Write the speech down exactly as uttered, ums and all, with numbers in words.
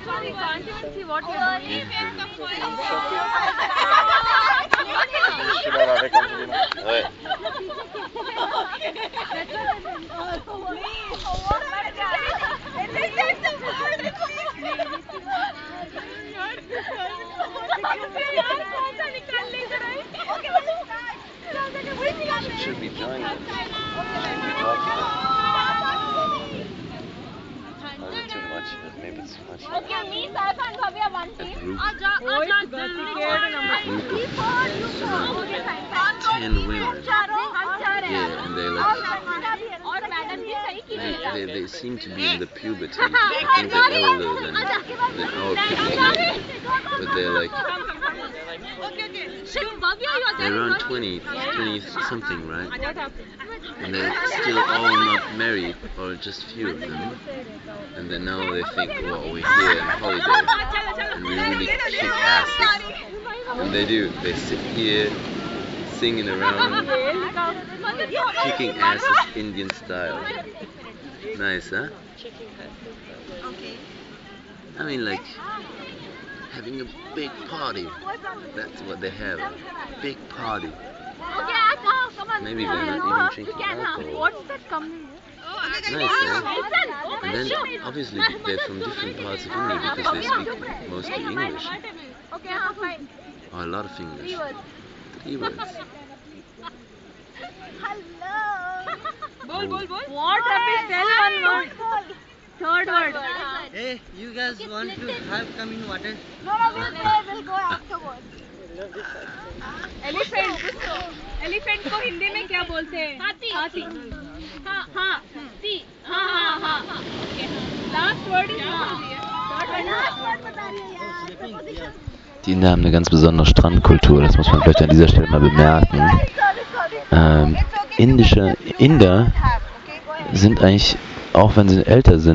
We can't even see what you're doing. Ouais. Should be joining them. A little too much, but maybe it's too much. Okay, me, Saifa and Bhavya one team. A group, Aja, a group of ten women. Yeah, and they like they, they, they seem to be in the puberty. I think they're older than, than our people. But they're like they're around twenty, twenty something, right? And they're still all not married, or just few of them. And then now they think, well, we're here on holiday, and we really kick asses. And they do. They sit here, singing around, kicking asses Indian style. Nice, huh? I mean, like, having a big party. That's what they have. A big party. Maybe they're not even drinking alcohol. What's that coming? Nice, yeah? And then, obviously, they're from different parts of India because they speak mostly English. Okay, fine. Or a lot of English. Three words. Bol, bol, bol. What happened? Tell one word. Third word. Hey, you guys want to have come in water? No, no, we'll go, we'll go afterwards. Elephant. Elephant को हिंदी में क्या बोलते हैं? हाथी. हाथी. हाँ, हाँ. ती. हाँ, हाँ, हाँ. Last word is हाँ. Last word बता रही है यार. Die Inder haben eine ganz besondere Strandkultur, das muss man vielleicht an dieser Stelle mal bemerken. Ähm, indische Inder sind eigentlich, auch wenn sie älter sind,